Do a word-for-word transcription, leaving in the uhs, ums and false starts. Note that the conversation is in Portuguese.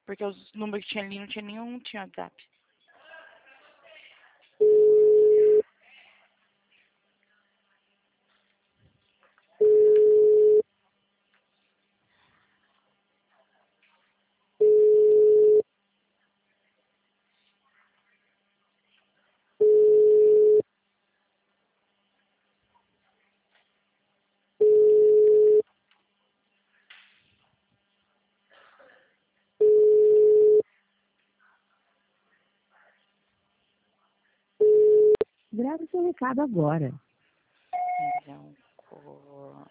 Porque os números que tinha ali não tinha nenhum, tinha WhatsApp. Grave seu recado agora. Então, cor...